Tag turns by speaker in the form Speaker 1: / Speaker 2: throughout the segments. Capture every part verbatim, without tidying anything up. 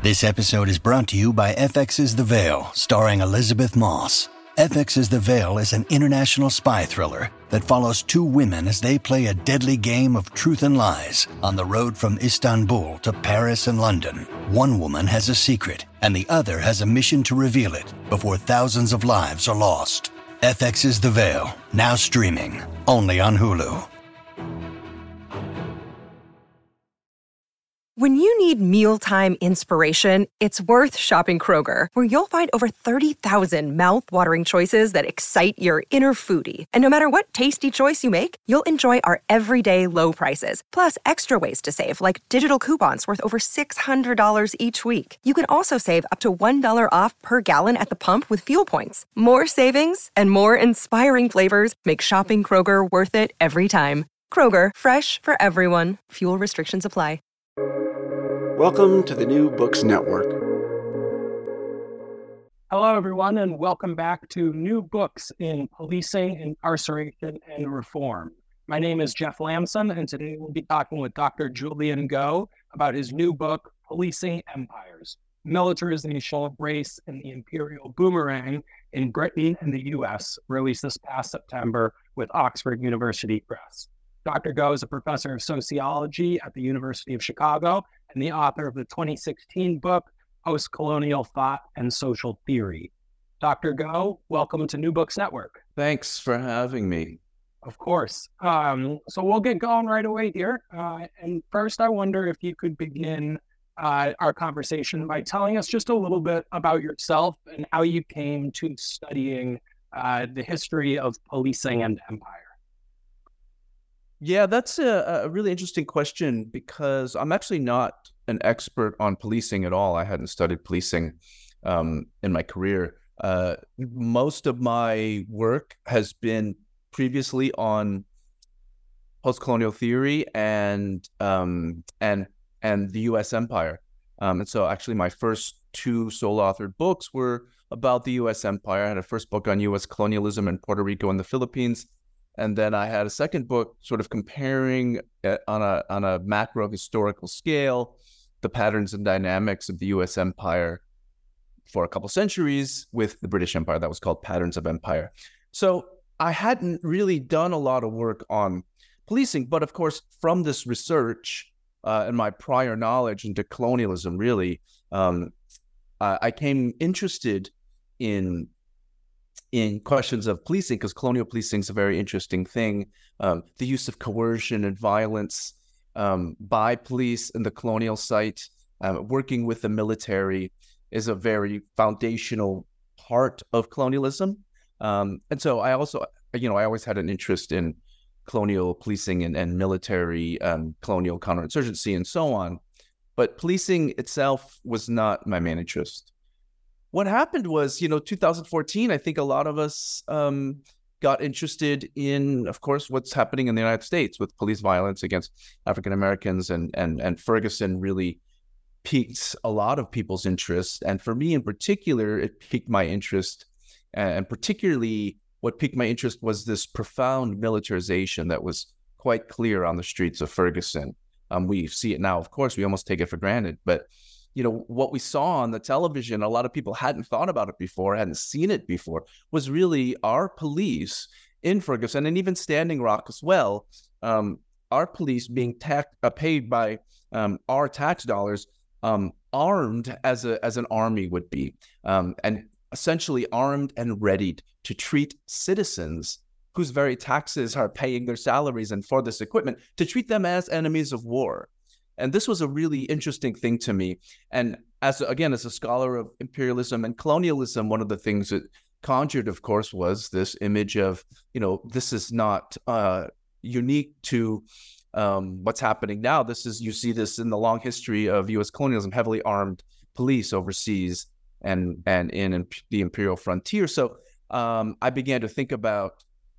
Speaker 1: This episode is brought to you by F X's The Veil, starring Elizabeth Moss. F X's The Veil is an international spy thriller that follows two women as they play a deadly game of truth and lies on the road from Istanbul to Paris and London. One woman has a secret, and the other has a mission to reveal it before thousands of lives are lost. F X's The Veil, now streaming, only on Hulu.
Speaker 2: When you need mealtime inspiration, it's worth shopping Kroger, where you'll find over thirty thousand mouth-watering choices that excite your inner foodie. And no matter what tasty choice you make, you'll enjoy our everyday low prices, plus extra ways to save, like digital coupons worth over six hundred dollars each week. You can also save up to one dollar off per gallon at the pump with fuel points. More savings and more inspiring flavors make shopping Kroger worth it every time. Kroger, fresh for everyone. Fuel restrictions apply.
Speaker 3: Welcome to the New Books Network.
Speaker 4: Hello, everyone, and welcome back to New Books in Policing, Incarceration, and Reform. My name is Jeff Lamson, and today we'll be talking with Doctor Julian Goh about his new book, Policing Empires: Militarization of Race and the Imperial Boomerang in Britain and the U S, released this past September with Oxford University Press. Doctor Goh is a professor of sociology at the University of Chicago and the author of the twenty sixteen book, Post-Colonial Thought and Social Theory. Doctor Goh, welcome to New Books Network.
Speaker 5: Thanks for having me.
Speaker 4: Of course. Um, so we'll get going right away here. Uh, and first, I wonder if you could begin uh, our conversation by telling us just a little bit about yourself and how you came to studying uh, the history of policing and empire.
Speaker 5: Yeah, that's a, a really interesting question because I'm actually not an expert on policing at all. I hadn't studied policing um, in my career. Uh, most of my work has been previously on post-colonial theory and um, and and the U S empire. Um, and so actually my first two sole-authored books were about the U S empire. I had a first book on U S colonialism in Puerto Rico and the Philippines. And then I had a second book sort of comparing uh, on a on a macro historical scale the patterns and dynamics of the U S empire for a couple centuries with the British Empire. That was called Patterns of Empire. So I hadn't really done a lot of work on policing, but of course, from this research uh, and my prior knowledge into colonialism, really, um, I, I came interested in in questions of policing, because colonial policing is a very interesting thing. Um, the use of coercion and violence um, by police in the colonial site, um, working with the military, is a very foundational part of colonialism. Um, and so I also, you know, I always had an interest in colonial policing and, and military um, colonial counterinsurgency and so on. But policing itself was not my main interest. What happened was, you know, two thousand fourteen, I think a lot of us um, got interested in, of course, what's happening in the United States with police violence against African Americans, and and and Ferguson really piqued a lot of people's interest. And for me in particular, it piqued my interest. And particularly what piqued my interest was this profound militarization that was quite clear on the streets of Ferguson. Um, we see it now, of course, we almost take it for granted, but you know, what we saw on the television, a lot of people hadn't thought about it before, hadn't seen it before, was really our police in Ferguson, and even Standing Rock as well, um, our police being ta- uh, paid by um, our tax dollars, um, armed as a as an army would be, um, and essentially armed and readied to treat citizens whose very taxes are paying their salaries and for this equipment, to treat them as enemies of war. And this was a really interesting thing to me. And as again, as a scholar of imperialism and colonialism, one of the things that conjured, of course, was this image of, you know, this is not uh, unique to um, what's happening now. This is, you see this in the long history of U S colonialism, heavily armed police overseas and and in the imperial frontier. So um, I began to think about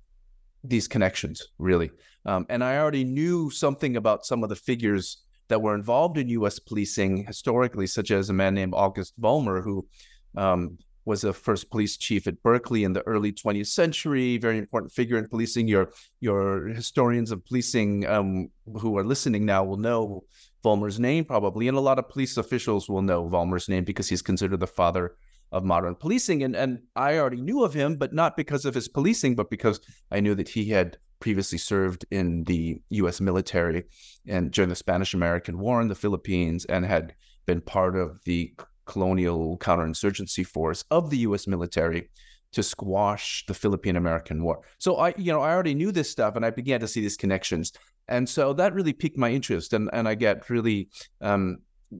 Speaker 5: these connections, really. Um, and I already knew something about some of the figures that were involved in U S policing historically, such as a man named August Vollmer, who um, was a first police chief at Berkeley in the early twentieth century, very important figure in policing. Your your historians of policing um, who are listening now will know Vollmer's name probably, and a lot of police officials will know Vollmer's name because he's considered the father of modern policing. And, and I already knew of him, but not because of his policing, but because I knew that he had previously served in the U S military and during the Spanish-American War in the Philippines, and had been part of the colonial counterinsurgency force of the U S military to squash the Philippine-American War. So I, you know, I already knew this stuff, and I began to see these connections. And so that really piqued my interest, and, and I get really, um,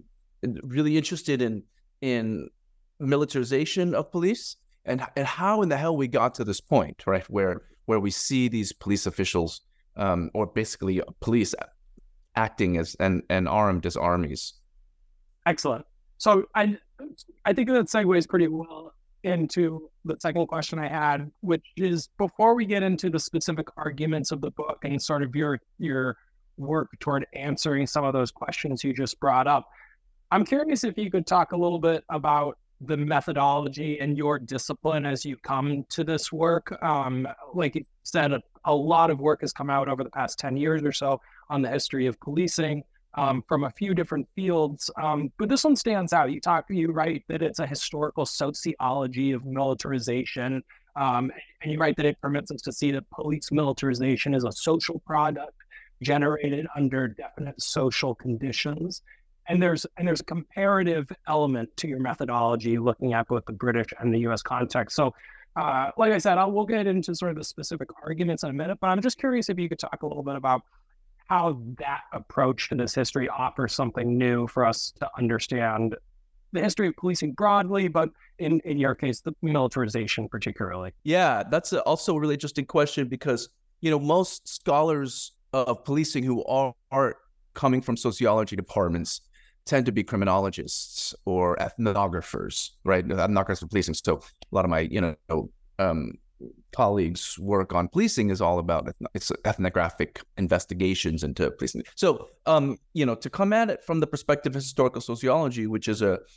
Speaker 5: really interested in in militarization of police and and how in the hell we got to this point, right, where where we see these police officials, um, or basically police acting as and and armed as armies.
Speaker 4: Excellent. So I I think that segues pretty well into the second question I had, which is, before we get into the specific arguments of the book and sort of your your work toward answering some of those questions you just brought up, I'm curious if you could talk a little bit about the methodology and your discipline as you come to this work. Um, like you said, a, a lot of work has come out over the past ten years or so on the history of policing, um, from a few different fields. Um, but this one stands out. You talk, you write that it's a historical sociology of militarization. Um, and you write that it permits us to see that police militarization is a social product generated under definite social conditions. And there's and there's a comparative element to your methodology, looking at both the British and the U S context. So, uh, like I said, I'll, we'll get into sort of the specific arguments in a minute, but I'm just curious if you could talk a little bit about how that approach to this history offers something new for us to understand the history of policing broadly, but in, in your case, the militarization particularly.
Speaker 5: Yeah, that's a, also a really interesting question, because, you know, most scholars of policing who are, are coming from sociology departments tend to be criminologists or ethnographers, right? Ethnographers of policing. So a lot of my, you know, um, colleagues' work on policing is all about it's ethnographic investigations into policing. So, um, you know, to come at it from the perspective of historical sociology, which is a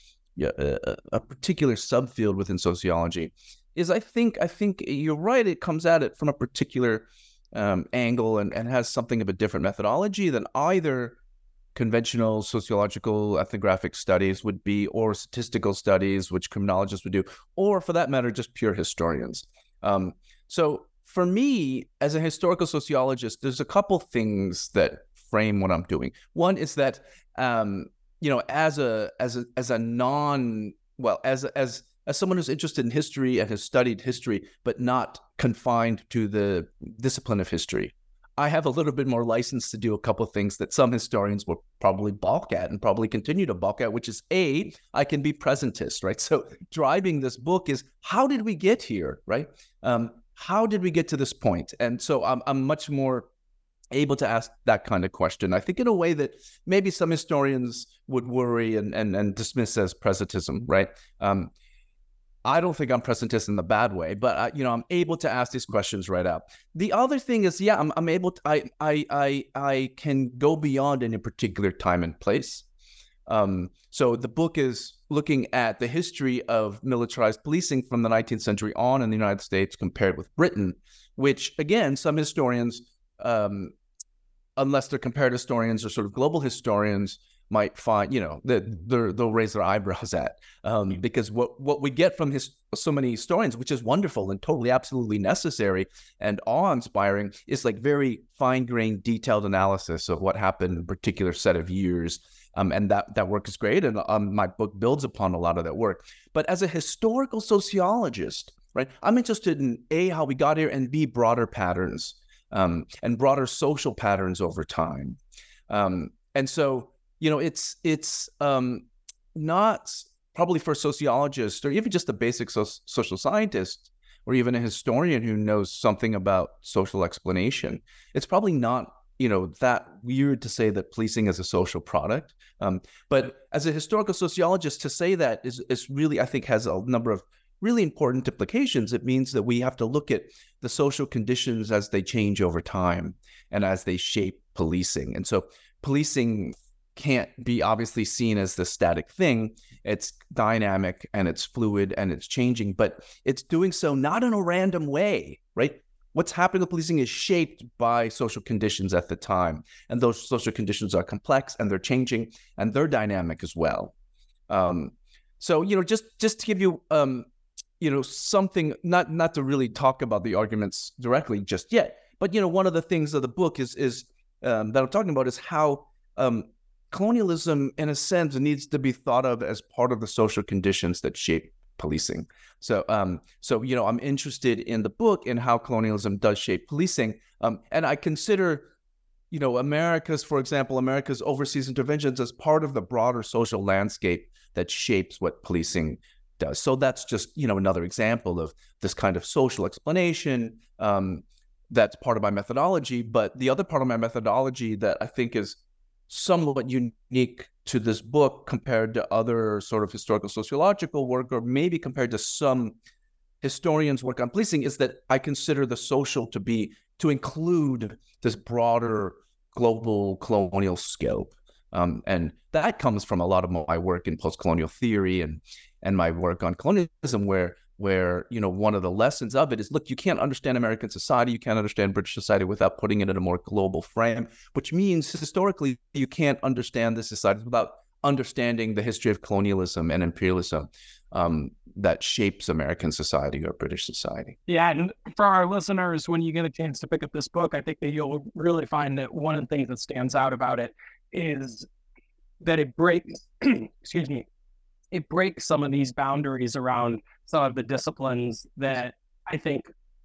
Speaker 5: a, a particular subfield within sociology, is I think I think you're right. It comes at it from a particular um, angle and, and has something of a different methodology than either conventional sociological ethnographic studies would be, or statistical studies, which criminologists would do, or for that matter, just pure historians. Um, so for me, as a historical sociologist, there's a couple things that frame what I'm doing. One is that, um, you know, as a as a as a non well as as as someone who's interested in history and has studied history, but not confined to the discipline of history, I have a little bit more license to do a couple of things that some historians will probably balk at and probably continue to balk at, which is A, I can be presentist, right? So driving this book is, how did we get here, right? Um, how did we get to this point? And so I'm, I'm much more able to ask that kind of question, I think, in a way that maybe some historians would worry and and, and dismiss as presentism, right? Um, I don't think I'm presentist in the bad way, but I, you know, I'm able to ask these questions right out. The other thing is, yeah, I'm I'm able to, I I I I can go beyond any particular time and place. Um, so the book is looking at the history of militarized policing from the nineteenth century on in the United States compared with Britain, which again, some historians, um, unless they're comparative historians or sort of global historians, might find, you know, that they'll raise their eyebrows at, um, because what, what we get from his, so many historians, which is wonderful and totally absolutely necessary and awe-inspiring, is like very fine-grained, detailed analysis of what happened in a particular set of years. Um, and that that work is great, and um, my book builds upon a lot of that work. But as a historical sociologist, right, I'm interested in A, how we got here, and B, broader patterns, um, and broader social patterns over time. Um, and so, you know, it's it's um, not probably for sociologists or even just a basic so- social scientist or even a historian who knows something about social explanation. It's probably not, you know, that weird to say that policing is a social product. Um, but as a historical sociologist, to say that is is really, I think, has a number of really important implications. It means that we have to look at the social conditions as they change over time and as they shape policing. And so policing can't be obviously seen as the static thing. It's dynamic and it's fluid and it's changing, but it's doing so not in a random way, right? what's happening with policing is shaped by social conditions at the time. And those social conditions are complex and they're changing and they're dynamic as well. Um, so, you know, just just to give you, um, you know, something, not not to really talk about the arguments directly just yet, but, you know, one of the things of the book is, is um, that I'm talking about is how um, colonialism, in a sense, needs to be thought of as part of the social conditions that shape policing. So, um, so you know, I'm interested in the book in how colonialism does shape policing, um, and I consider, you know, America's, for example, America's overseas interventions as part of the broader social landscape that shapes what policing does. So that's just, you know, another example of this kind of social explanation. Um, that's part of my methodology. But the other part of my methodology that I think is somewhat unique to this book compared to other sort of historical sociological work, or maybe compared to some historians' work on policing, is that I consider the social to be, to include this broader global colonial scope. Um, and that comes from a lot of my work in post-colonial theory and and my work on colonialism, where where you know one of the lessons of it is, look, you can't understand American society, you can't understand British society without putting it in a more global frame, which means historically you can't understand the societies without understanding the history of colonialism and imperialism um, that shapes American society or British society.
Speaker 4: Yeah, and for our listeners, when you get a chance to pick up this book, I think that you'll really find that one of the things that stands out about it is that it breaks, excuse me, it breaks some of these boundaries around some of the disciplines that I think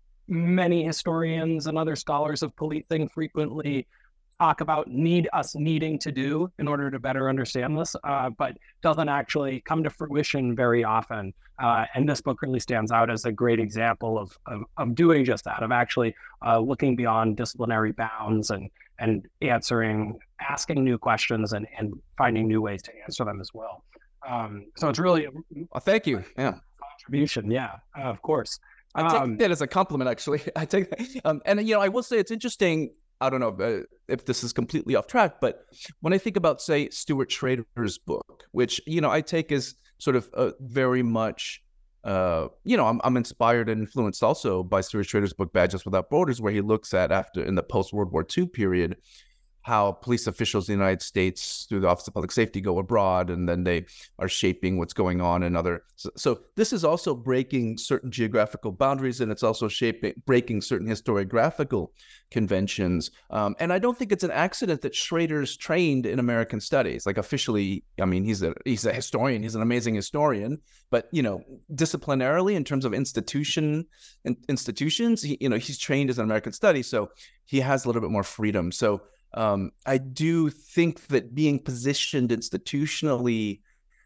Speaker 4: many historians and other scholars of policing frequently talk about need us needing to do in order to better understand this, uh, but doesn't actually come to fruition very often. Uh, and this book really stands out as a great example of of, of doing just that, of actually uh, looking beyond disciplinary bounds and and answering, asking new questions and, and finding new ways to answer them as well. Um, so it's really a
Speaker 5: well, thank you. Yeah,
Speaker 4: contribution. Yeah, uh, of course.
Speaker 5: I take
Speaker 4: Um,
Speaker 5: that as a compliment, actually. I take that. Um, and, you know, I will say it's interesting. I don't know uh, if this is completely off track, but when I think about, say, Stuart Schrader's book, which, you know, I take as sort of uh, very much, uh, you know, I'm, I'm inspired and influenced also by Stuart Schrader's book, Badges Without Borders, where he looks at, after in the post-World War Two period, how police officials in the United States through the Office of Public Safety go abroad, and then they are shaping what's going on in other. So, so this is also breaking certain geographical boundaries, and it's also shaping, breaking certain historiographical conventions. Um, and I don't think it's an accident that Schrader's trained in American studies. Like officially, I mean, he's a he's a historian. He's an amazing historian. But you know, disciplinarily, in terms of institution in, institutions, he, you know, he's trained as an American studies, so he has a little bit more freedom. So. Um, I do think that being positioned institutionally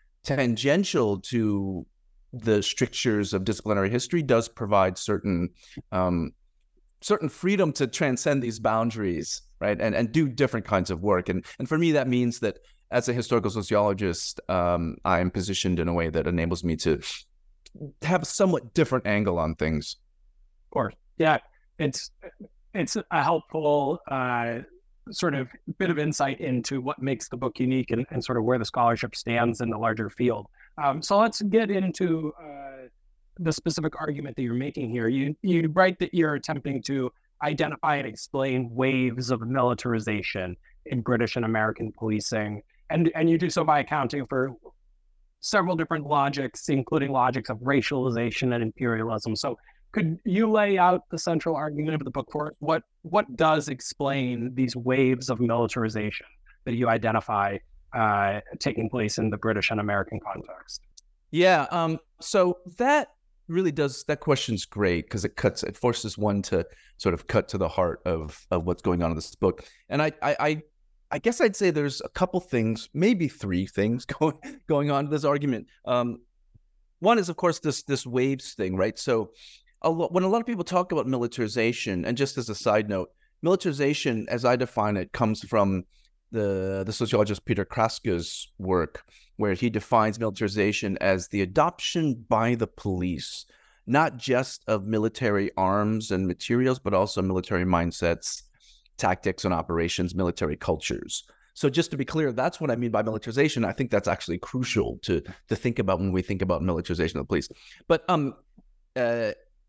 Speaker 5: tangential to the strictures of disciplinary history does provide certain um, certain freedom to transcend these boundaries, right, and and do different kinds of work. And and for me, that means that as a historical sociologist, um, I am positioned in a way that enables me to have a somewhat different angle on things.
Speaker 4: Of course, yeah, it's it's a helpful. Uh, sort of bit of insight into what makes the book unique and, and sort of where the scholarship stands in the larger field. Um, so let's get into uh, the specific argument that you're making here. You you write that you're attempting to identify and explain waves of militarization in British and American policing, and and you do so by accounting for several different logics, including logics of racialization and imperialism. So could you lay out the central argument of the book for us? What what does explain these waves of militarization that you identify uh, taking place in the British and American context?
Speaker 5: Yeah, um, so that really does, that question's great because it cuts, it forces one to sort of cut to the heart of of what's going on in this book. And I I I, I guess I'd say there's a couple things, maybe three things going going on in this argument. Um, one is, of course, this this waves thing, right? So A lot, when a lot of people talk about militarization, and just as a side note, militarization, as I define it, comes from the the sociologist Peter Kraska's work, where he defines militarization as the adoption by the police, not just of military arms and materials, but also military mindsets, tactics and operations, military cultures. So just to be clear, that's what I mean by militarization. I think that's actually crucial to to think about when we think about militarization of the police. But um. Uh,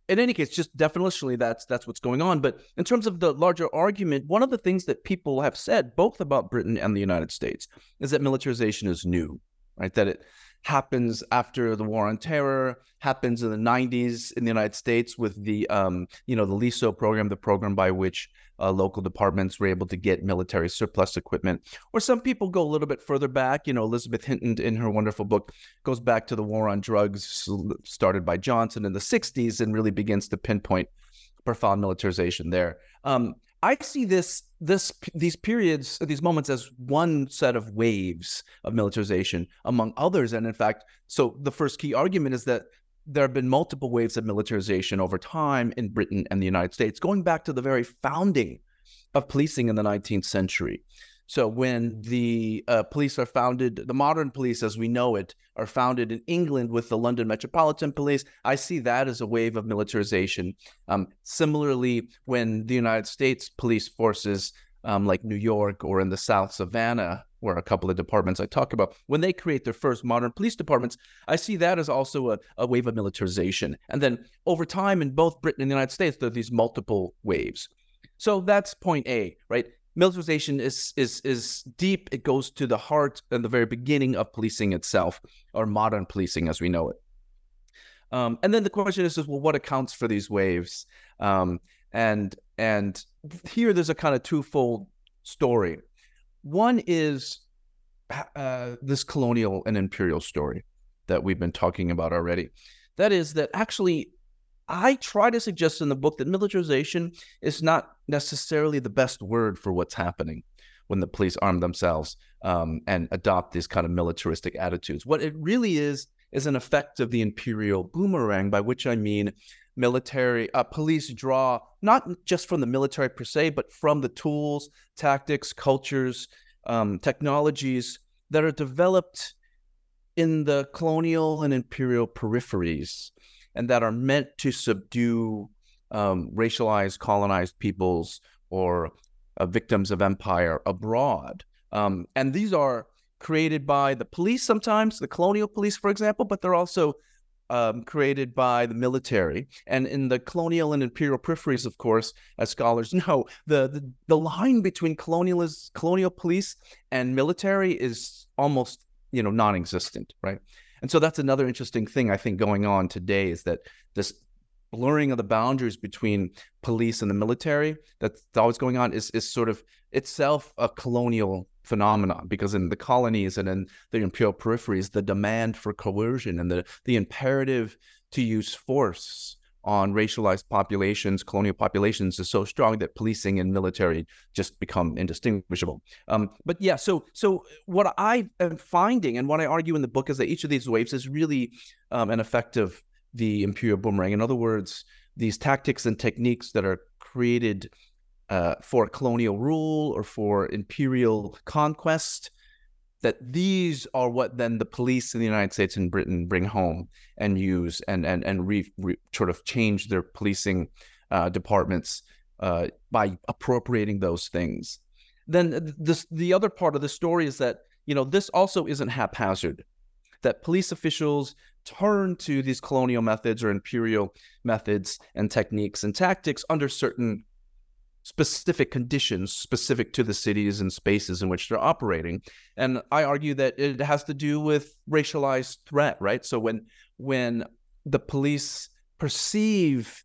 Speaker 5: in any case, just definitionally, that's that's what's going on. But in terms of the larger argument, one of the things that people have said, both about Britain and the United States, is that militarization is new, right? That it happens after the War on Terror, happens in the nineties in the United States with the, um, you know, the L I S O program, the program by which uh, local departments were able to get military surplus equipment. Or some people go a little bit further back. You know, Elizabeth Hinton, in her wonderful book, goes back to the war on drugs started by Johnson in the sixties and really begins to pinpoint profound militarization there. Um, I see this, this, these periods, these moments as one set of waves of militarization among others. And in fact, so the first key argument is that there have been multiple waves of militarization over time in Britain and the United States, going back to the very founding of policing in the nineteenth century. So when the uh, police are founded, the modern police as we know it, are founded in England with the London Metropolitan Police, I see that as a wave of militarization. Um, similarly, when the United States police forces, um, like New York or in the South Savannah, where a couple of departments I talk about, when they create their first modern police departments, I see that as also a, a wave of militarization. And then over time in both Britain and the United States, there are these multiple waves. So that's point A, right? Militarization is is is deep. It goes to the heart and the very beginning of policing itself, or modern policing as we know it. Um, and then the question is, is, well, what accounts for these waves? Um, and and here there's a kind of twofold story. One is uh, this colonial and imperial story that we've been talking about already. That is that actually I try to suggest in the book that militarization is not necessarily the best word for what's happening when the police arm themselves um, and adopt these kind of militaristic attitudes. What it really is is an effect of the imperial boomerang, by which I mean military uh, police draw not just from the military per se, but from the tools, tactics, cultures, um, technologies that are developed in the colonial and imperial peripheries, and that are meant to subdue um, racialized, colonized peoples or uh, victims of empire abroad. Um, and these are created by the police sometimes, the colonial police, for example, but they're also um, created by the military. And in the colonial and imperial peripheries, of course, as scholars know, the, the, the line between colonialist, colonial police and military is almost, you know, non-existent, right? And so that's another interesting thing I think going on today, is that this blurring of the boundaries between police and the military that's always going on is, is sort of itself a colonial phenomenon, because in the colonies and in the imperial peripheries, the demand for coercion and the, the imperative to use force on racialized populations, colonial populations, is so strong that policing and military just become indistinguishable. Um, but yeah, so so what I am finding and what I argue in the book is that each of these waves is really um, an effect of the imperial boomerang. In other words, these tactics and techniques that are created uh, for colonial rule or for imperial conquest, that these are what then the police in the United States and Britain bring home and use and and and re, re, sort of change their policing uh, departments uh, by appropriating those things. Then this, the other part of the story is that, you know, this also isn't haphazard, that police officials turn to these colonial methods or imperial methods and techniques and tactics under certain specific conditions specific to the cities and spaces in which they're operating. And I argue that it has to do with racialized threat, right? So when when the police perceive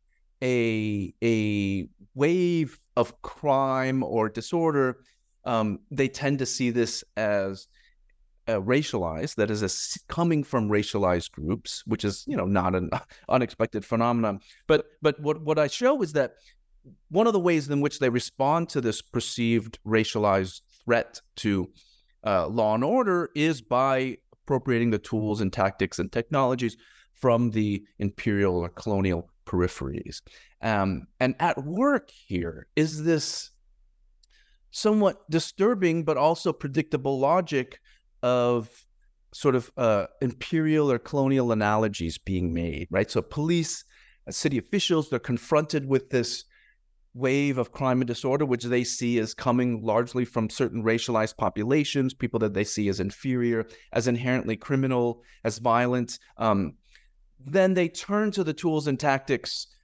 Speaker 5: a, a wave of crime or disorder, um, they tend to see this as uh, racialized, that is a, coming from racialized groups, which is, you know, not an unexpected phenomenon. But but what, what I show is that one of the ways in which they respond to this perceived racialized threat to uh, law and order is by appropriating the tools and tactics and technologies from the imperial or colonial peripheries. Um, and at work here is this somewhat disturbing but also predictable logic of sort of uh, imperial or colonial analogies being made, right? So police, uh, city officials, they're confronted with this wave of crime and disorder, which they see as coming largely from certain racialized populations, people that they see as inferior, as inherently criminal, as violent. Um, then they turn to the tools and tactics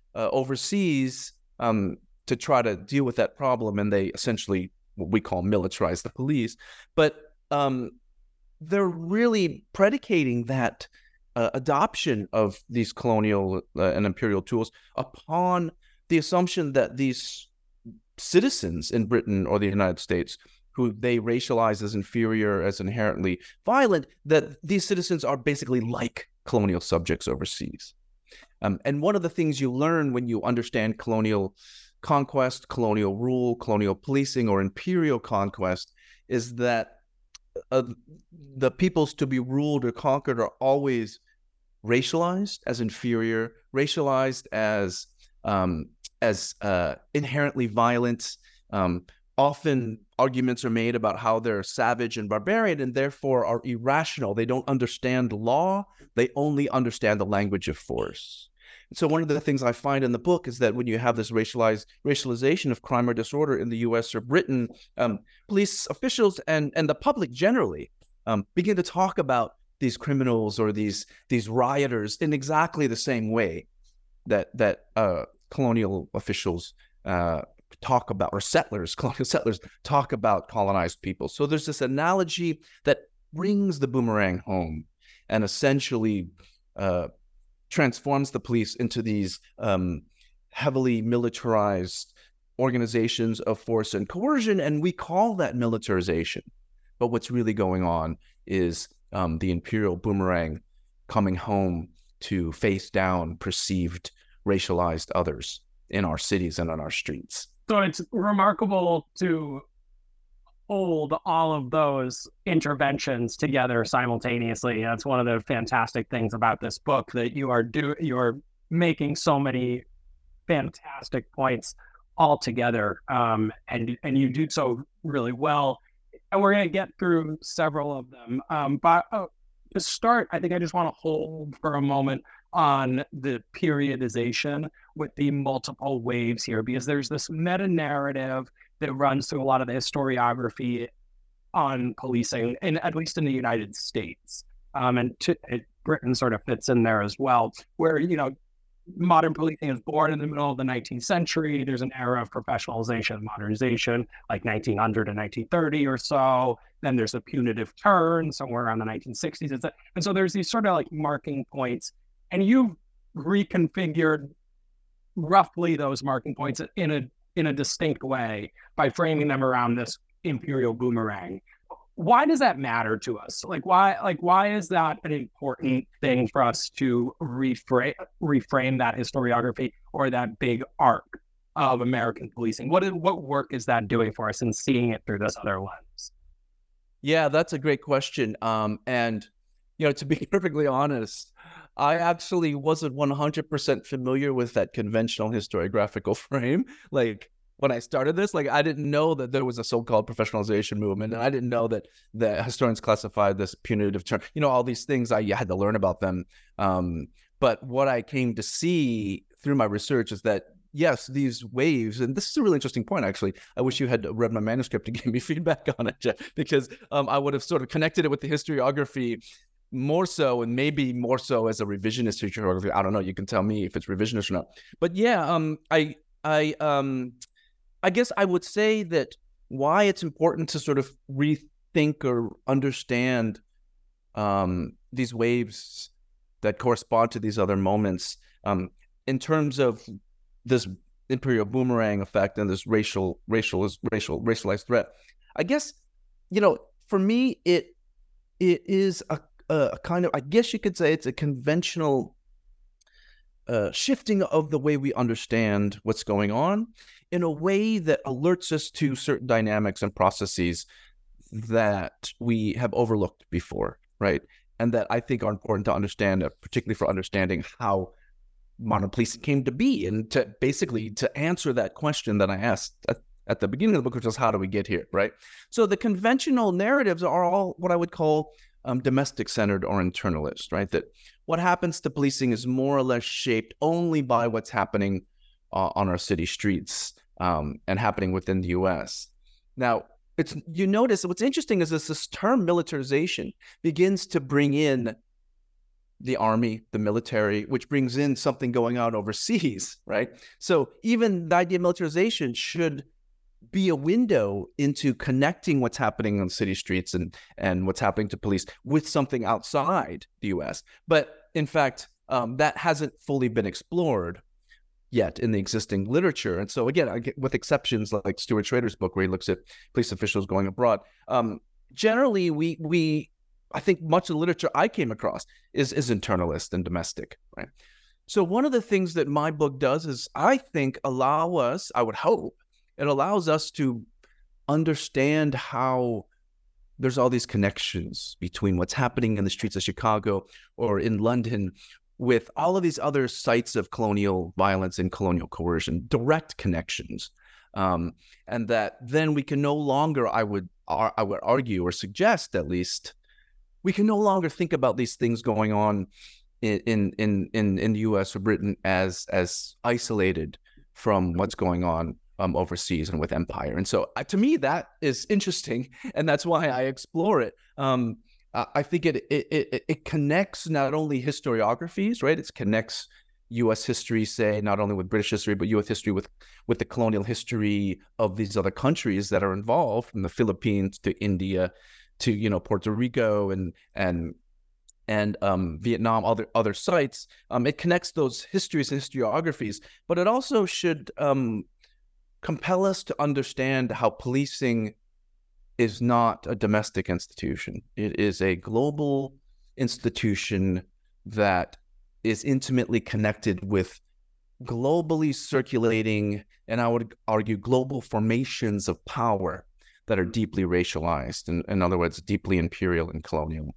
Speaker 5: uh, overseas um, to try to deal with that problem, and they essentially what we call militarize the police. But um, they're really predicating that uh, adoption of these colonial uh, and imperial tools upon the assumption that these citizens in Britain or the United States, who they racialize as inferior, as inherently violent, that these citizens are basically like colonial subjects overseas. Um, and one of the things you learn when you understand colonial conquest, colonial rule, colonial policing, or imperial conquest is that uh, the peoples to be ruled or conquered are always racialized as inferior, racialized as um, as uh, inherently violent. Um, often arguments are made about how they're savage and barbarian and therefore are irrational. They don't understand law. They only understand the language of force. And so one of the things I find in the book is that when you have this racialized racialization of crime or disorder in the U S or Britain, um, police officials and, and the public generally um, begin to talk about these criminals or these these rioters in exactly the same way that that uh, colonial officials uh, talk about, or settlers, colonial settlers talk about colonized people. So there's this analogy that brings the boomerang home and essentially uh, transforms the police into these um, heavily militarized organizations of force and coercion, and we call that militarization. But what's really going on is um, the imperial boomerang coming home to face down perceived racialized others in our cities and on our streets.
Speaker 4: So it's remarkable to hold all of those interventions together simultaneously. That's one of the fantastic things about this book, that you are do you're making so many fantastic points all together, um, and and you do so really well. And we're going to get through several of them. Um, but uh, to start, I think I just want to hold for a moment on the periodization with the multiple waves here, because there's this meta-narrative that runs through a lot of the historiography on policing, and at least in the United States. Um, and to, it, Britain sort of fits in there as well, where, you know, modern policing is born in the middle of the nineteenth century. There's an era of professionalization and modernization, like nineteen hundred to nineteen thirty or so. Then there's a punitive turn somewhere around the nineteen sixties. And so there's these sort of like marking points, and you've reconfigured roughly those marking points in a in a distinct way by framing them around this imperial boomerang. Why does that matter to us? Like, why, like, why is that an important thing for us to reframe, reframe that historiography or that big arc of American policing? What is, what work is that doing for us in seeing it through this other lens?
Speaker 5: Yeah, that's a great question. Um, and, you know, to be perfectly honest, I actually wasn't one hundred percent familiar with that conventional historiographical frame. Like, when I started this, like, I didn't know that there was a so-called professionalization movement, and I didn't know that the historians classified this punitive term. You know, all these things, I had to learn about them. Um, but what I came to see through my research is that, yes, these waves, and this is a really interesting point, actually. I wish you had read my manuscript to give me feedback on it, Jeff, because um, I would have sort of connected it with the historiography more so, and maybe more so as a revisionist historiography. I don't know. You can tell me if it's revisionist or not. But yeah, um, I, I, um, I guess I would say that why it's important to sort of rethink or understand um, these waves that correspond to these other moments um, in terms of this imperial boomerang effect and this racial, racial, racial, racialized threat. I guess, you know, for me, it it is a, a kind of, I guess you could say it's a conventional uh, shifting of the way we understand what's going on, in a way that alerts us to certain dynamics and processes that we have overlooked before, right? And that I think are important to understand, particularly for understanding how modern policing came to be, and to basically to answer that question that I asked at, at the beginning of the book, which was, how do we get here, right? So the conventional narratives are all what I would call um, domestic-centered or internalist, right? That what happens to policing is more or less shaped only by what's happening uh, on our city streets um, and happening within the U S. Now, it's you notice what's interesting is this, this term militarization begins to bring in the army, the military, which brings in something going on overseas, right? So even the idea of militarization should be a window into connecting what's happening on city streets and, and what's happening to police with something outside the U S. But in fact, um, that hasn't fully been explored yet in the existing literature. And so again, I get, with exceptions like Stuart Schrader's book, where he looks at police officials going abroad, um, generally we we I think much of the literature I came across is is internalist and domestic, right? So one of the things that my book does is, I think, allow us, I would hope, it allows us to understand how there's all these connections between what's happening in the streets of Chicago or in London with all of these other sites of colonial violence and colonial coercion, direct connections. Um, and that then we can no longer, I would, I would argue or suggest at least, we can no longer think about these things going on in in in in the U S or Britain as as isolated from what's going on um, overseas and with empire. And so, uh, to me, that is interesting, and that's why I explore it. Um, I think it it it, it connects not only historiographies, right? It connects U S history, say, not only with British history, but U S history with with the colonial history of these other countries that are involved, from the Philippines to India to, you know, Puerto Rico and and and um, Vietnam, other other sites. Um, it connects those histories and historiographies, but it also should um, compel us to understand how policing is not a domestic institution. It is a global institution that is intimately connected with globally circulating, and I would argue, global formations of power that are deeply racialized, in, in other words, deeply imperial and colonial.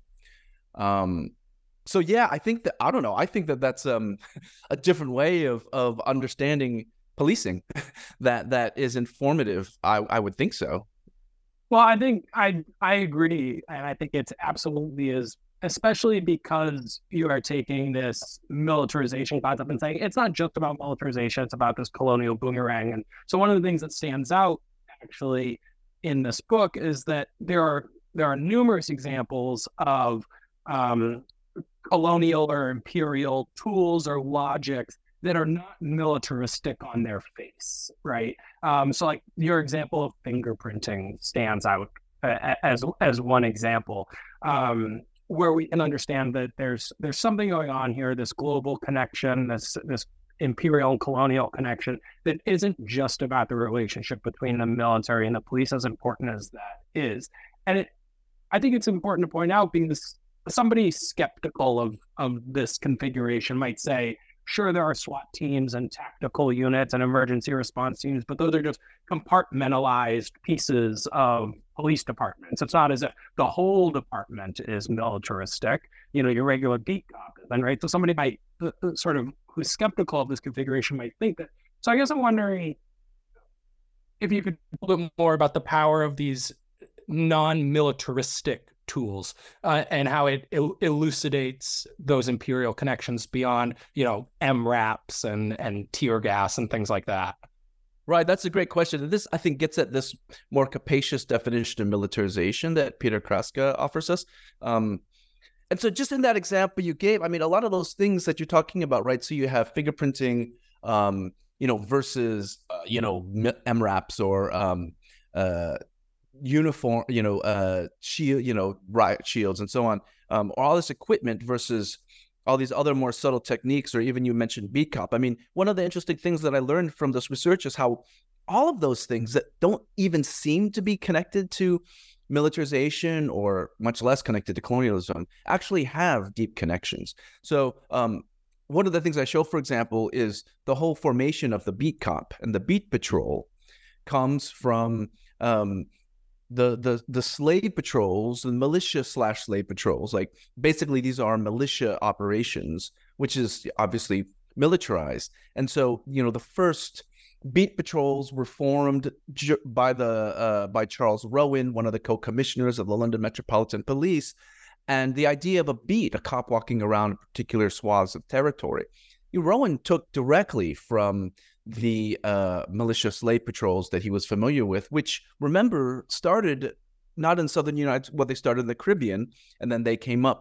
Speaker 5: Um, so yeah, I think that, I don't know, I think that that's um, a different way of of understanding policing that that is informative. I, I would think so.
Speaker 4: Well, I think I I agree, and I think it's absolutely is, especially because you are taking this militarization concept and saying it's not just about militarization, it's about this colonial boomerang. And so one of the things that stands out actually in this book is that there are there are numerous examples of um, colonial or imperial tools or logics that are not militaristic on their face, right? Um, so like your example of fingerprinting stands out uh, as as one example, um, where we can understand that there's there's something going on here, this global connection, this this imperial and colonial connection that isn't just about the relationship between the military and the police, as important as that is. And it, I think it's important to point out, because somebody skeptical of of this configuration might say, sure, there are SWAT teams and tactical units and emergency response teams, but those are just compartmentalized pieces of police departments. It's not as if the whole department is militaristic, you know, your regular beat cop, then, right? So somebody might uh, sort of, who's skeptical of this configuration might think that. So I guess I'm wondering if you could talk a little bit more about the power of these non-militaristic tools uh, and how it el- elucidates those imperial connections beyond, you know, M RAPs and and tear gas and things like that.
Speaker 5: Right, that's a great question. And this, I think, gets at this more capacious definition of militarization that Peter Kraska offers us. Um, and so just in that example you gave, I mean, a lot of those things that you're talking about, right? So you have fingerprinting, um, you know, versus, uh, you know, M RAPs or um, uh, uniform, you know, uh, shield, you know, riot shields and so on, um, or all this equipment versus all these other more subtle techniques, or even you mentioned beat cop. I mean, one of the interesting things that I learned from this research is how all of those things that don't even seem to be connected to militarization or much less connected to colonialism actually have deep connections. So um, one of the things I show, for example, is the whole formation of the beat cop and the beat patrol comes from um, the the the slave patrols and militia slash slave patrols. Like, basically these are militia operations, which is obviously militarized. And so, you know, the first beat patrols were formed ju- by the uh, by Charles Rowan, one of the co-commissioners of the London Metropolitan Police. And the idea of a beat, a cop walking around particular swaths of territory, Rowan took directly from the uh, militia slave patrols that he was familiar with, which, remember, started not in southern United, well, they started in the Caribbean, and then they came up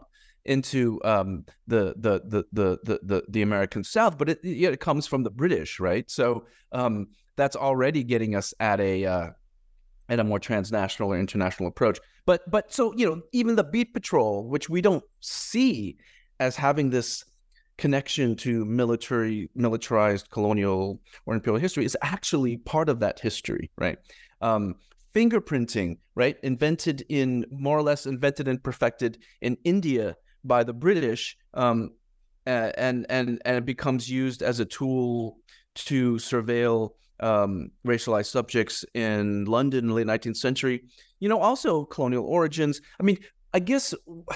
Speaker 5: into um, the, the, the the the the the American South, but it it comes from the British, right? So um, that's already getting us at a uh, at a more transnational or international approach. But but so you know, even the Beat Patrol, which we don't see as having this connection to military, militarized colonial or imperial history, is actually part of that history, right? Um, fingerprinting, right? Invented in, more or less invented and perfected in India by the British, um, and and and it becomes used as a tool to surveil um, racialized subjects in London in the late nineteenth century. You know, also colonial origins. I mean, I guess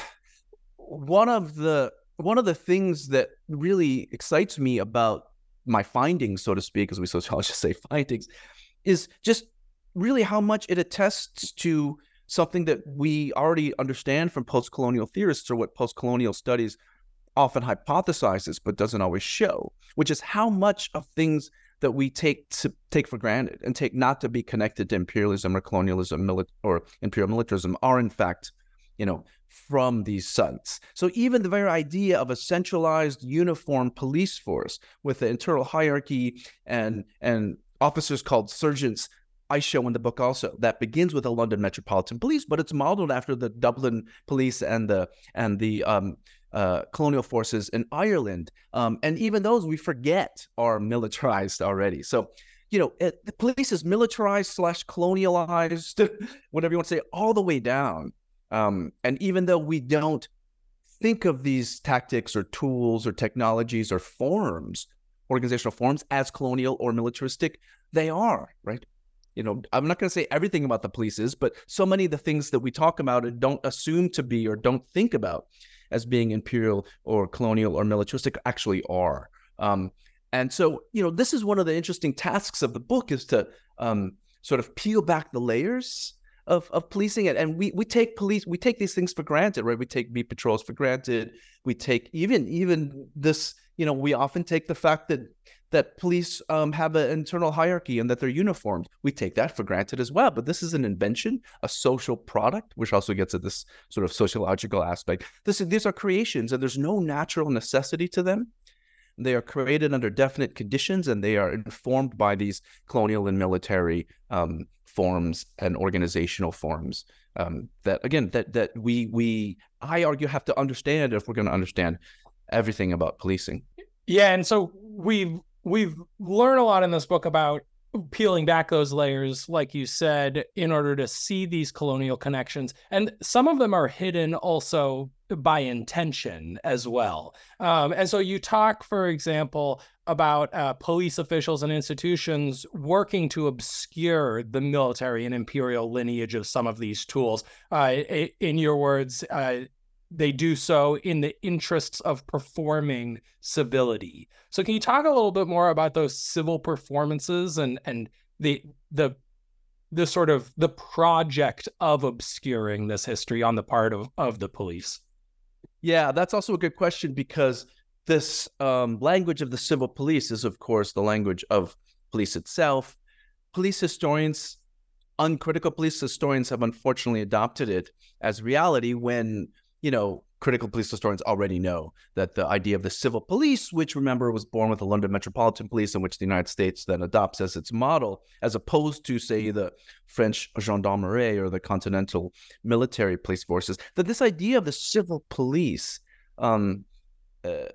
Speaker 5: one of the one of the things that really excites me about my findings, so to speak, as we sociologists say findings, is just really how much it attests to something that we already understand from post-colonial theorists, or what post-colonial studies often hypothesizes but doesn't always show, which is how much of things that we take to take for granted and take not to be connected to imperialism or colonialism mili- or imperial militarism are in fact, you know, from these sites. So even the very idea of a centralized, uniform police force with the internal hierarchy and and officers called sergeants, I show in the book also, that begins with the London Metropolitan Police, but it's modeled after the Dublin Police and the and the um, uh, colonial forces in Ireland. Um, and even those we forget are militarized already. So, you know, it, the police is militarized slash colonialized, whatever you want to say, all the way down. Um, and even though we don't think of these tactics or tools or technologies or forms, organizational forms, as colonial or militaristic, they are, right? You know, I'm not going to say everything about the police is, but so many of the things that we talk about and don't assume to be or don't think about as being imperial or colonial or militaristic actually are. Um, and so, you know, this is one of the interesting tasks of the book, is to um, sort of peel back the layers of of policing it. And we we take police, we take these things for granted, right? We take beat patrols for granted. We take even even this, you know, we often take the fact that that police um, have an internal hierarchy and that they're uniformed. We take that for granted as well. But this is an invention, a social product, which also gets at this sort of sociological aspect. This, these are creations, and there's no natural necessity to them. They are created under definite conditions, and they are informed by these colonial and military um, forms and organizational forms um, that, again, that that we we I argue have to understand if we're going to understand everything about policing.
Speaker 4: Yeah, and so we've we've learned a lot in this book about peeling back those layers, like you said, in order to see these colonial connections. And some of them are hidden also by intention as well. Um, and so you talk, for example, about uh, police officials and institutions working to obscure the military and imperial lineage of some of these tools. Uh, in your words, uh, they do so in the interests of performing civility. So can you talk a little bit more about those civil performances and and the the the sort of the project of obscuring this history on the part of, of the police?
Speaker 5: Yeah, that's also a good question, because this um, language of the civil police is, of course, the language of police itself. Police historians, uncritical police historians, have unfortunately adopted it as reality when, you know, critical police historians already know that the idea of the civil police, which, remember, was born with the London Metropolitan Police, and which the United States then adopts as its model, as opposed to, say, the French gendarmerie or the continental military police forces, that this idea of the civil police um, uh,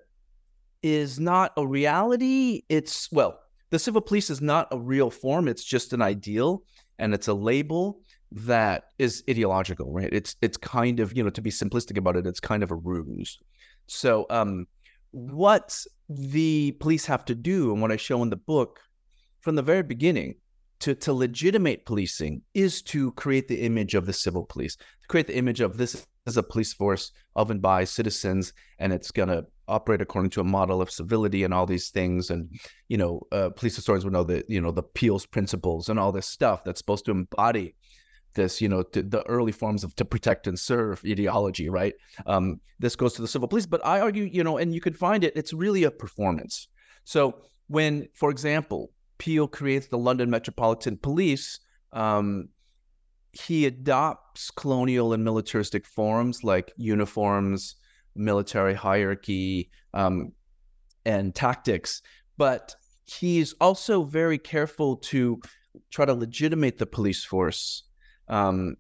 Speaker 5: is not a reality. It's, well, the civil police is not a real form. It's just an ideal, and it's a label that is ideological, right? It's it's kind of, you know, to be simplistic about it, it's kind of a ruse. So um, what the police have to do, and what I show in the book from the very beginning, to, to legitimate policing, is to create the image of the civil police, to create the image of this as a police force of and by citizens, and it's going to operate according to a model of civility and all these things. And, you know, uh, police historians would know that, you know, the Peel's principles and all this stuff that's supposed to embody this, you know, to the early forms of to protect and serve ideology, right? Um, this goes to the civil police, but I argue, you know, and you can find it, it's really a performance. So when, for example, Peel creates the London Metropolitan Police, um, he adopts colonial and militaristic forms like uniforms, military hierarchy um, and tactics. But he's also very careful to try to legitimate the police force um,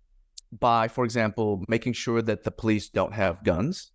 Speaker 5: by, for example, making sure that the police don't have guns.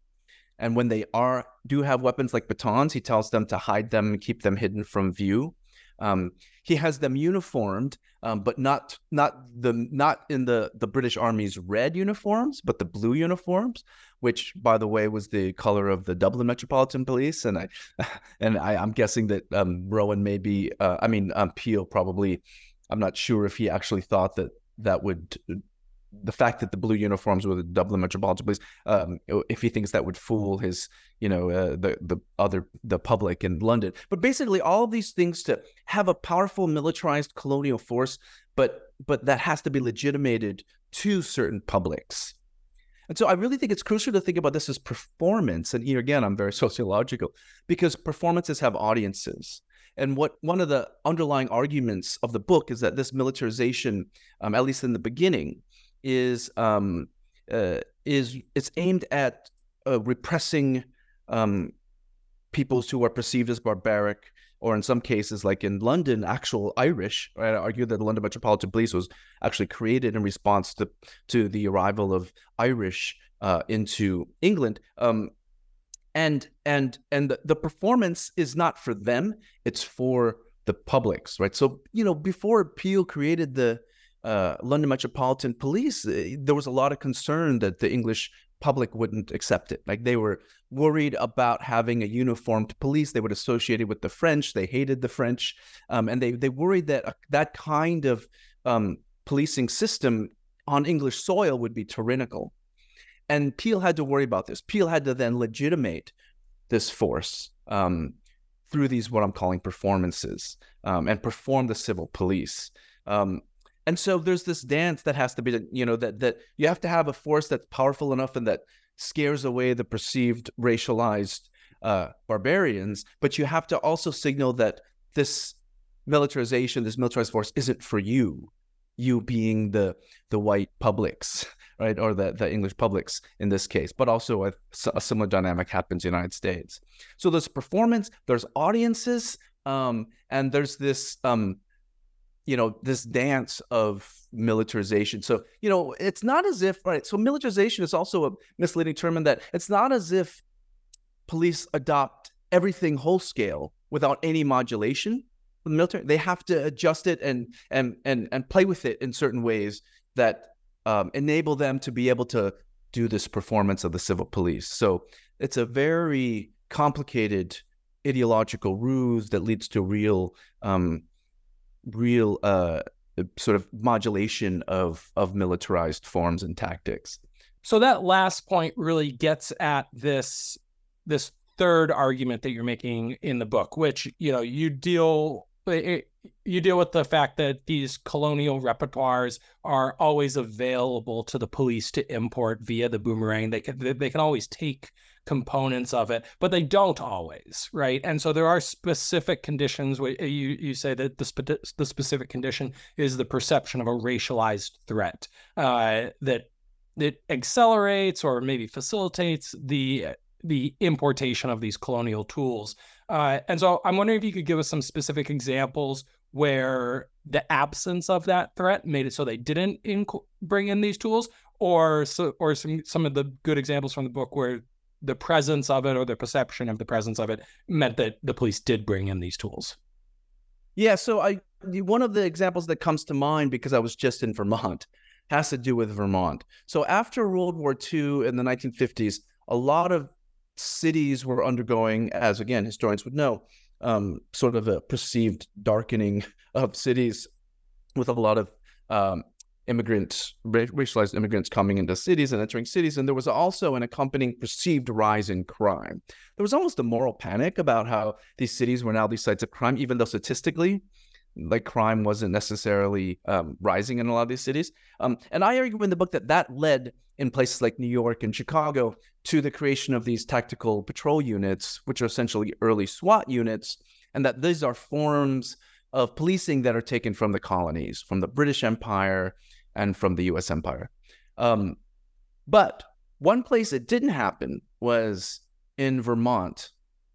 Speaker 5: And when they are do have weapons like batons, he tells them to hide them and keep them hidden from view. Um, he has them uniformed, um, but not not the not in the, the British Army's red uniforms, but the blue uniforms, which, by the way, was the color of the Dublin Metropolitan Police. And I and I, I'm guessing that um, Rowan maybe, uh, I mean, um, Peele probably, I'm not sure if he actually thought that that would. The fact that the blue uniforms were the Dublin Metropolitan Police, um, if he thinks that would fool his, you know, uh, the the other the public in London. But basically, all of these things to have a powerful militarized colonial force, but but that has to be legitimated to certain publics. And so I really think it's crucial to think about this as performance. And here again, I'm very sociological, because performances have audiences. And what one of the underlying arguments of the book is that this militarization, um, at least in the beginning, is um, uh, is it's aimed at uh, repressing um, peoples who are perceived as barbaric, or in some cases, like in London, actual Irish. Right? I argue that the London Metropolitan Police was actually created in response to to the arrival of Irish uh, into England. Um, and and and the, the performance is not for them; it's for the publics, right? So you know, before Peele created the Uh, London Metropolitan Police, there was a lot of concern that the English public wouldn't accept it. Like, they were worried about having a uniformed police. They would associate it with the French. They hated the French. Um, and they, they worried that uh, that kind of um, policing system on English soil would be tyrannical. And Peele had to worry about this. Peele had to then legitimate this force um, through these, what I'm calling performances, um, and perform the civil police. Um, And so there's this dance that has to be, you know, that that you have to have a force that's powerful enough and that scares away the perceived racialized uh, barbarians. But you have to also signal that this militarization, this militarized force, isn't for you, you being the the white publics, right, or the, the English publics in this case. But also a, a similar dynamic happens in the United States. So there's performance, there's audiences, um, and there's this. Um, you know, this dance of militarization. So, you know, it's not as if, right, so militarization is also a misleading term in that it's not as if police adopt everything whole scale without any modulation. The military, they have to adjust it and and and and play with it in certain ways that um, enable them to be able to do this performance of the civil police. So it's a very complicated ideological ruse that leads to real um, real uh, sort of modulation of of militarized forms and tactics.
Speaker 4: So that last point really gets at this this third argument that you're making in the book, which, you know, you deal you deal with the fact that these colonial repertoires are always available to the police to import via the boomerang. They can they can always take components of it, but they don't always, right? And so there are specific conditions where you, you say that the, spe- the specific condition is the perception of a racialized threat uh, that it accelerates or maybe facilitates the the importation of these colonial tools. Uh, and so I'm wondering if you could give us some specific examples where the absence of that threat made it so they didn't inc- bring in these tools, or so, or some some of the good examples from the book where the presence of it or the perception of the presence of it meant that the police did bring in these tools.
Speaker 5: Yeah, so I one of the examples that comes to mind, because I was just in Vermont, has to do with Vermont. So after World War Two in the nineteen fifties, a lot of cities were undergoing, as again, historians would know, um, sort of a perceived darkening of cities with a lot of um, immigrants, racialized immigrants coming into cities and entering cities. And there was also an accompanying perceived rise in crime. There was almost a moral panic about how these cities were now these sites of crime, even though statistically, like, crime wasn't necessarily um, rising in a lot of these cities. Um, and I argue in the book that that led in places like New York and Chicago to the creation of these tactical patrol units, which are essentially early SWAT units, and that these are forms of policing that are taken from the colonies, from the British Empire and from the U S Empire. Um, but One place it didn't happen was in Vermont,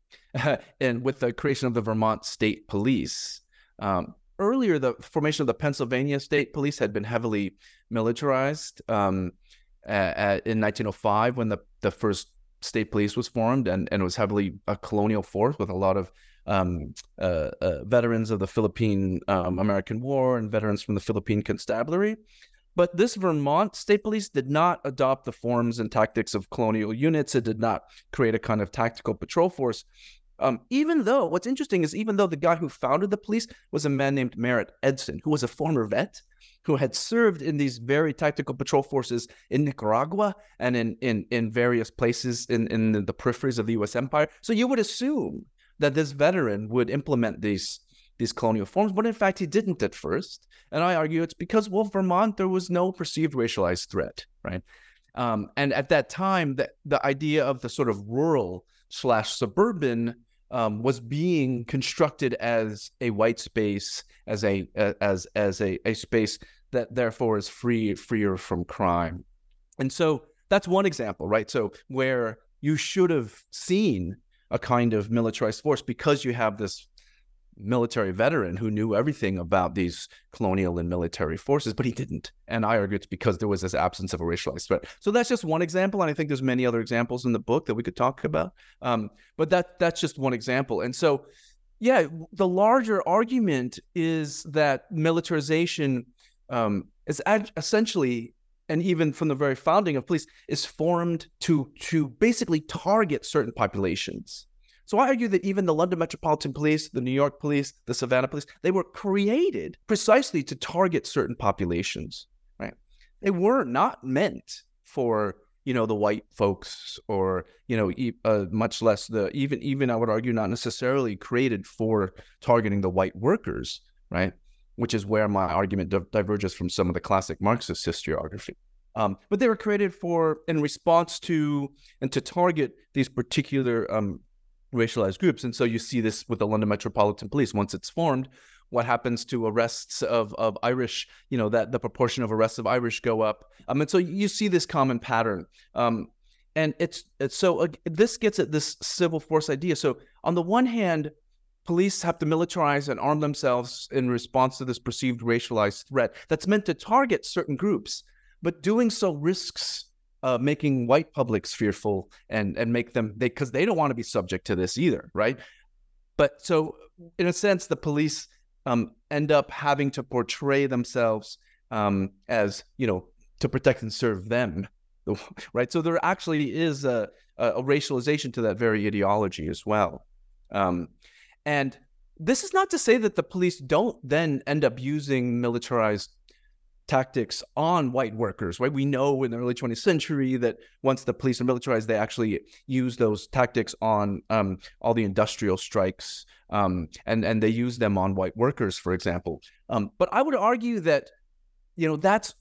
Speaker 5: and with the creation of the Vermont State Police. Um, earlier, the formation of the Pennsylvania State Police had been heavily militarized um, at, at, in nineteen oh five when the, the first state police was formed, and, and it was heavily a colonial force with a lot of um, uh, uh, veterans of the Philippine um, American War and veterans from the Philippine Constabulary. But this Vermont State Police did not adopt the forms and tactics of colonial units. It did not create a kind of tactical patrol force. Um, even though, what's interesting is even though the guy who founded the police was a man named Merritt Edson, who was a former vet, who had served in these very tactical patrol forces in Nicaragua and in in, in various places in, in the peripheries of the U S empire. So you would assume that this veteran would implement these these colonial forms, but in fact, he didn't at first. And I argue it's because, well, Vermont, there was no perceived racialized threat, right? Um, and at that time, the, the idea of the sort of rural slash suburban um, was being constructed as a white space, as a as as a, a space that therefore is free freer from crime. And so that's one example, right? So where you should have seen a kind of militarized force because you have this military veteran who knew everything about these colonial and military forces, but he didn't. And I argue it's because there was this absence of a racialized threat. So that's just one example, and I think there's many other examples in the book that we could talk about. Um, but that that's just one example. And so, yeah, the larger argument is that militarization um, is ad- essentially, and even from the very founding of police, is formed to to basically target certain populations. So I argue that even the London Metropolitan Police, the New York Police, the Savannah Police, they were created precisely to target certain populations, right? They were not meant for, you know, the white folks or, you know, uh, much less the, even, even I would argue not necessarily created for targeting the white workers, right? Which is where my argument di- diverges from some of the classic Marxist historiography. Um, but they were created for, in response to, and to target these particular um, racialized groups. And so you see this with the London Metropolitan Police. Once it's formed, what happens to arrests of, of Irish, you know, that the proportion of arrests of Irish go up. Um, and so you see this common pattern. Um, and it's, it's so uh, this gets at this civil force idea. So on the one hand, police have to militarize and arm themselves in response to this perceived racialized threat that's meant to target certain groups, but doing so risks Uh, making white publics fearful and and make them, they because they don't want to be subject to this either, right? But so in a sense, the police um, end up having to portray themselves um, as, you know, to protect and serve them, right? So there actually is a, a racialization to that very ideology as well. Um, and this is not to say that the police don't then end up using militarized tactics on white workers, right? We know in the early twentieth century that once the police are militarized, they actually use those tactics on um, all the industrial strikes, um, and, and they use them on white workers, for example. Um, but I would argue that, you know, that's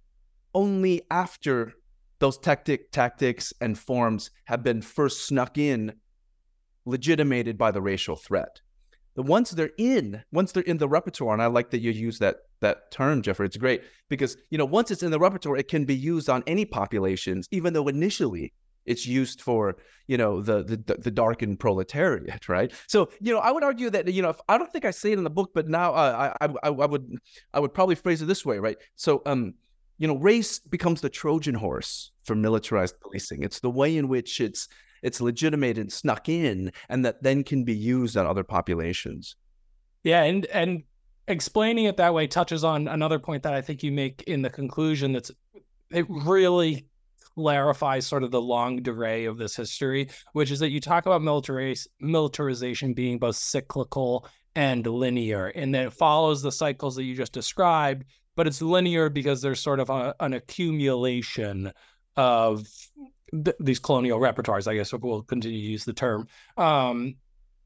Speaker 5: only after those tactic tactics and forms have been first snuck in, legitimated by the racial threat. The once they're in, once they're in the repertoire, and I like that you use that that term, Jeffrey. It's great because, you know, once it's in the repertoire, it can be used on any populations, even though initially it's used for, you know, the the the darkened proletariat, right? So, you know, I would argue that, you know, if, I don't think I say it in the book, but now uh, I, I I would I would probably phrase it this way, right? So, um, you know, race becomes the Trojan horse for militarized policing. It's the way in which it's it's legitimated, snuck in, and that then can be used on other populations.
Speaker 4: Yeah, and and explaining it that way touches on another point that I think you make in the conclusion. That's it really clarifies sort of the longue durée of this history, which is that you talk about militariz- militarization being both cyclical and linear, and that it follows the cycles that you just described, but it's linear because there's sort of a, an accumulation of th- these colonial repertoires, I guess we'll continue to use the term. Um,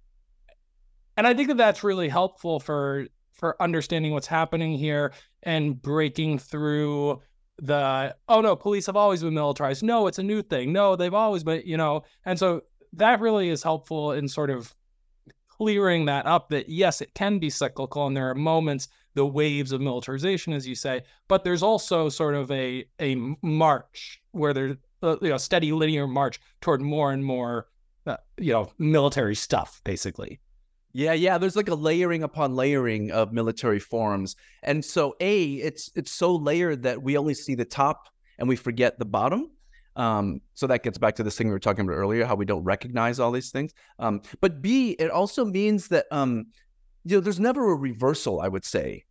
Speaker 4: and I think that that's really helpful for for understanding what's happening here and breaking through the, oh no, police have always been militarized. No, it's a new thing. No, they've always been, you know, and so that really is helpful in sort of clearing that up, that yes, it can be cyclical and there are moments, the waves of militarization, as you say, but there's also sort of a, a march where there, uh, you know, steady linear march toward more and more, uh, you know, military stuff, basically.
Speaker 5: Yeah, yeah. There's like a layering upon layering of military forms. And so A, it's it's so layered that we only see the top and we forget the bottom. Um, so that gets back to this thing we were talking about earlier, how we don't recognize all these things. Um, but B, it also means that um, you know, there's never a reversal, I would say,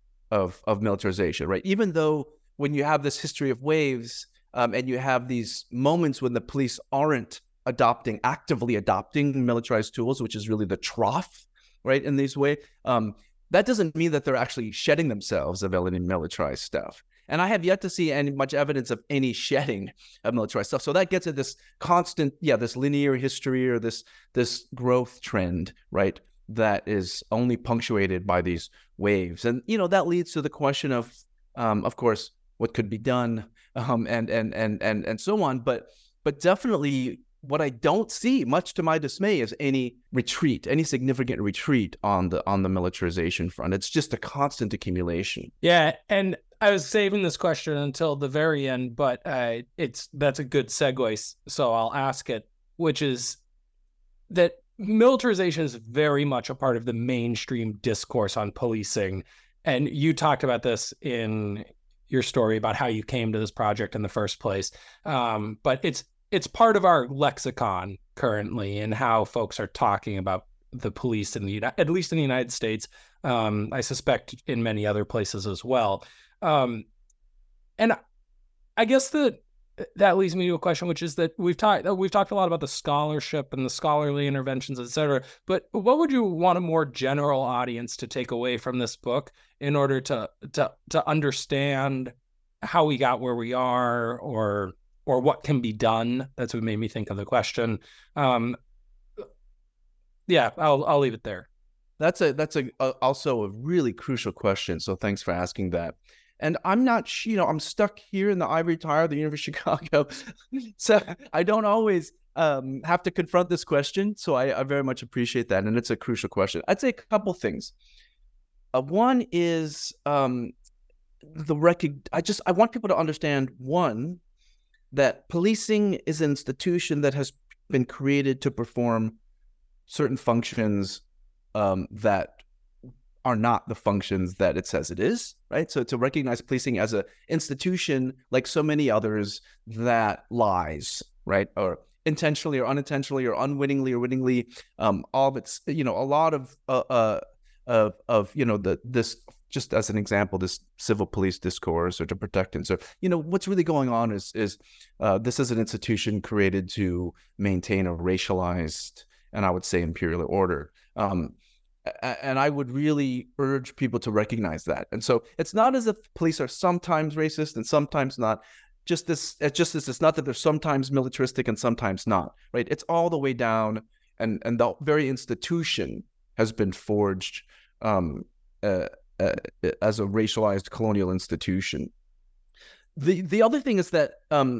Speaker 5: of of militarization, right? Even though when you have this history of waves, um, and you have these moments when the police aren't adopting, actively adopting militarized tools, which is really the trough, right, in these ways, um, that doesn't mean that they're actually shedding themselves of any militarized stuff. And I have yet to see any much evidence of any shedding of militarized stuff. So that gets at this constant, yeah, this linear history or this this growth trend, right, that is only punctuated by these waves. And, you know, that leads to the question of, um, of course, what could be done, um, and and and and and so on. But but definitely, what I don't see, much to my dismay, is any retreat, any significant retreat on the on the militarization front. It's just a constant accumulation.
Speaker 4: Yeah, and I was saving this question until the very end, but uh, it's that's a good segue, so I'll ask it, which is that militarization is very much a part of the mainstream discourse on policing. And you talked about this in your story about how you came to this project in the first place. Um, but it's it's part of our lexicon currently and how folks are talking about the police in the at least in the United States. Um, I suspect in many other places as well. Um, and I guess that that leads me to a question, which is that we've talked we've talked a lot about the scholarship and the scholarly interventions, et cetera. But what would you want a more general audience to take away from this book in order to to to understand how we got where we are, or or what can be done? That's what made me think of the question. Um, yeah, I'll I'll leave it there.
Speaker 5: That's a that's a, a also a really crucial question. So thanks for asking that. And I'm not, you know, I'm stuck here in the ivory tower of the University of Chicago, so I don't always um, have to confront this question. So I, I very much appreciate that, and it's a crucial question. I'd say a couple things. Uh, one is um, the rec- I just I want people to understand, one, that policing is an institution that has been created to perform certain functions um, that are not the functions that it says it is, right? So to recognize policing as an institution, like so many others, that lies, right? Or intentionally or unintentionally or unwittingly or wittingly, um, all of it's, you know, a lot of, uh, uh, of, of, you know, the this, just as an example, this civil police discourse or to protect and so, you know, what's really going on is, is uh, this is an institution created to maintain a racialized and I would say imperial order. Um, And I would really urge people to recognize that. And so it's not as if police are sometimes racist and sometimes not. Just this, it's just this. It's not that they're sometimes militaristic and sometimes not. Right? It's all the way down, and and the very institution has been forged um, uh, uh, as a racialized colonial institution. The the other thing is that um,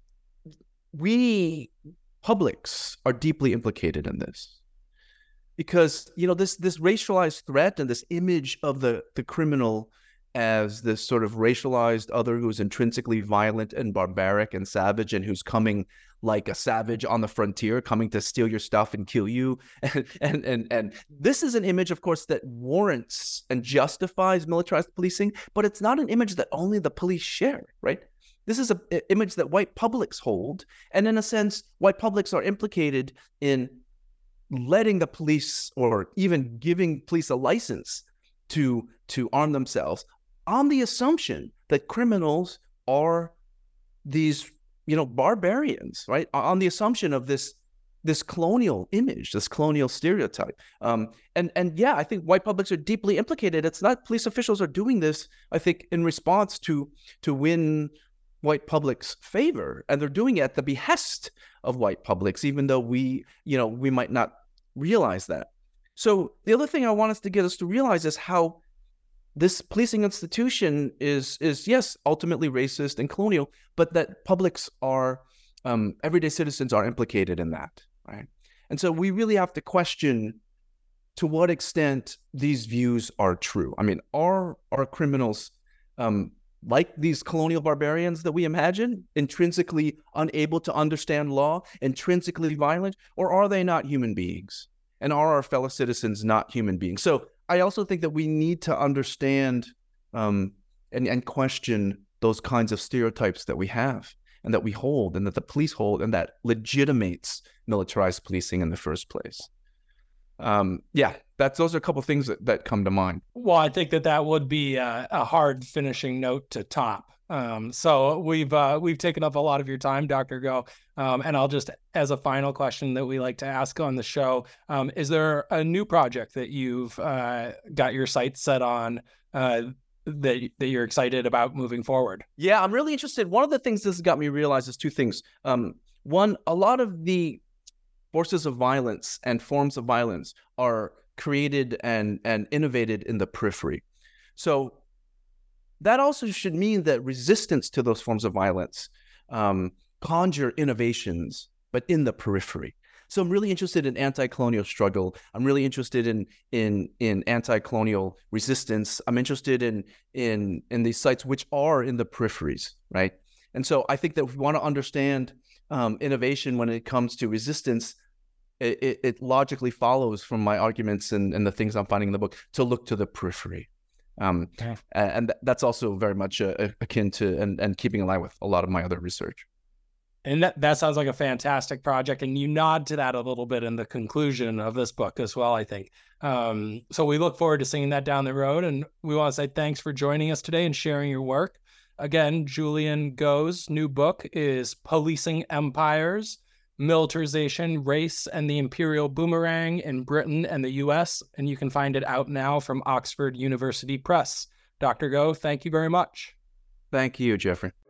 Speaker 5: we publics are deeply implicated in this. Because, you know, this this racialized threat and this image of the, the criminal as this sort of racialized other who's intrinsically violent and barbaric and savage and who's coming like a savage on the frontier, coming to steal your stuff and kill you. And and and, and this is an image, of course, that warrants and justifies militarized policing, but it's not an image that only the police share, right? This is an image that white publics hold. And in a sense, white publics are implicated in letting the police or even giving police a license to to arm themselves on the assumption that criminals are these, you know, barbarians, right? On the assumption of this this colonial image, this colonial stereotype. Um, and and yeah, I think white publics are deeply implicated. It's not police officials are doing this, I think, in response to to win white public's favor, and they're doing it at the behest of white publics, even though we, you know, we might not realize that. So the other thing I want us to get us to realize is how this policing institution is, is yes, ultimately racist and colonial, but that publics are, um, everyday citizens are implicated in that, right? And so we really have to question to what extent these views are true. I mean, are, are criminals um, like these colonial barbarians that we imagine, intrinsically unable to understand law, intrinsically violent, or are they not human beings? And are our fellow citizens not human beings? So I also think that we need to understand um, and, and question those kinds of stereotypes that we have and that we hold and that the police hold and that legitimates militarized policing in the first place. Um, yeah, that's those are a couple of things that, that come to mind.
Speaker 4: Well, I think that that would be a, a hard finishing note to top. Um, so we've uh, we've taken up a lot of your time, Doctor Goh, um, and I'll just, as a final question that we like to ask on the show, um, is there a new project that you've uh, got your sights set on uh, that that you're excited about moving forward?
Speaker 5: Yeah, I'm really interested. One of the things this has got me realize is two things. Um, one, a lot of the forces of violence and forms of violence are created and and innovated in the periphery. So that also should mean that resistance to those forms of violence um, conjure innovations, but in the periphery. So I'm really interested in anti-colonial struggle. I'm really interested in in in anti-colonial resistance. I'm interested in in in these sites which are in the peripheries, right? And so I think that if we want to understand um, innovation when it comes to resistance, it, it, it logically follows from my arguments and, and the things I'm finding in the book to look to the periphery. Um, okay. And that's also very much uh, akin to and, and keeping in line with a lot of my other research.
Speaker 4: And that, that sounds like a fantastic project. And you nod to that a little bit in the conclusion of this book as well, I think. Um, so we look forward to seeing that down the road. And we want to say thanks for joining us today and sharing your work. Again, Julian Goh's new book is Policing Empires, Militarization, Race, and the Imperial Boomerang in Britain and the U S, and you can find it out now from Oxford University Press. Doctor Goh, thank you very much.
Speaker 5: Thank you, Jeffrey.